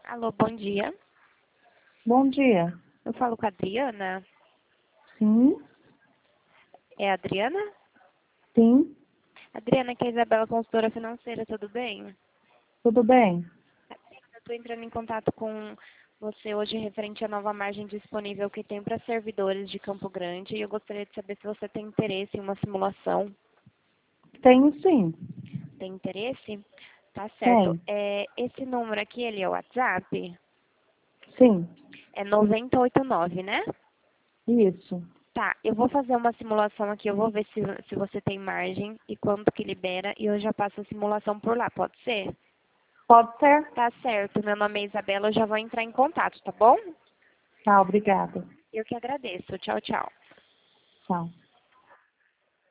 Alô, bom dia. Bom dia. Eu falo com a Adriana. Sim, É a Adriana? sim, Adriana, aqui é a Isabela, consultora financeira, tudo bem? tudo bem. Eu estou entrando em contato com você hoje referente à nova margem disponível que tem para servidores de Campo Grande e eu gostaria de saber se você tem interesse em uma simulação. Tenho sim, Tem interesse? Tá certo. tem, Esse número aqui, ele é o WhatsApp? sim, É 989, né? isso. Tá, eu vou fazer uma simulação aqui, eu vou ver se você tem margem e quanto que libera e eu já passo a simulação por lá, pode ser? Pode ser? Tá certo, meu nome é Isabela, eu já vou entrar em contato, tá bom? Tá, obrigada. Eu que agradeço. Tchau, tchau. Tchau.